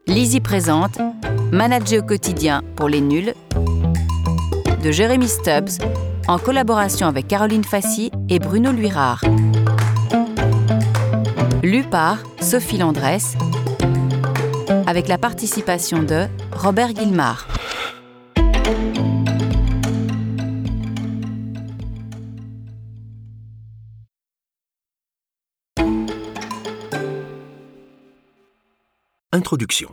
Lizzie présente Manager au quotidien pour les nuls de Jérémy Stubbs en collaboration avec Caroline Fassy et Bruno Luirard. Lu par Sophie Landresse avec la participation de Robert Guillemard. Introduction.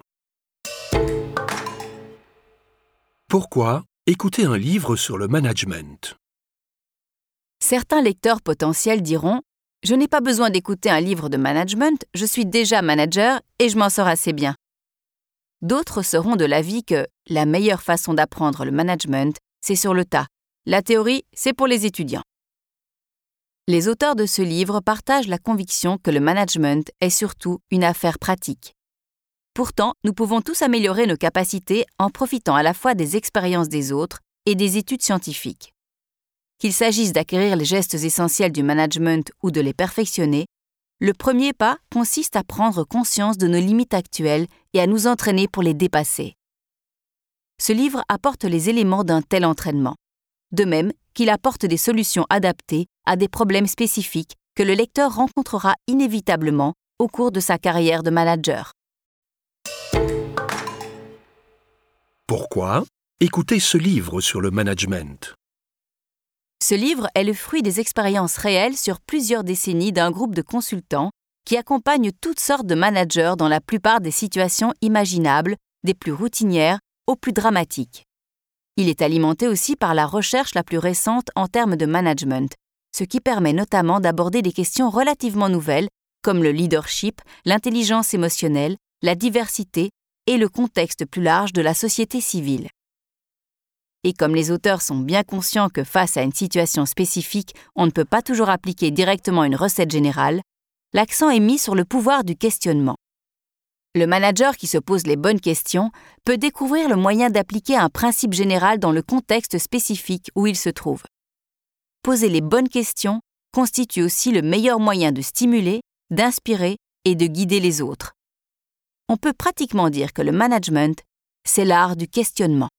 Pourquoi écouter un livre sur le management ? Certains lecteurs potentiels diront « Je n'ai pas besoin d'écouter un livre de management, je suis déjà manager et je m'en sors assez bien ». D'autres seront de l'avis que la meilleure façon d'apprendre le management, c'est sur le tas. La théorie, c'est pour les étudiants. Les auteurs de ce livre partagent la conviction que le management est surtout une affaire pratique. Pourtant, nous pouvons tous améliorer nos capacités en profitant à la fois des expériences des autres et des études scientifiques. Qu'il s'agisse d'acquérir les gestes essentiels du management ou de les perfectionner, le premier pas consiste à prendre conscience de nos limites actuelles et à nous entraîner pour les dépasser. Ce livre apporte les éléments d'un tel entraînement, de même qu'il apporte des solutions adaptées à des problèmes spécifiques que le lecteur rencontrera inévitablement au cours de sa carrière de manager. Pourquoi écouter ce livre sur le management ? Ce livre est le fruit des expériences réelles sur plusieurs décennies d'un groupe de consultants qui accompagnent toutes sortes de managers dans la plupart des situations imaginables, des plus routinières aux plus dramatiques. Il est alimenté aussi par la recherche la plus récente en termes de management, ce qui permet notamment d'aborder des questions relativement nouvelles comme le leadership, l'intelligence émotionnelle, la diversité et le contexte plus large de la société civile. Et comme les auteurs sont bien conscients que face à une situation spécifique, on ne peut pas toujours appliquer directement une recette générale, l'accent est mis sur le pouvoir du questionnement. Le manager qui se pose les bonnes questions peut découvrir le moyen d'appliquer un principe général dans le contexte spécifique où il se trouve. Poser les bonnes questions constitue aussi le meilleur moyen de stimuler, d'inspirer et de guider les autres. On peut pratiquement dire que le management, c'est l'art du questionnement.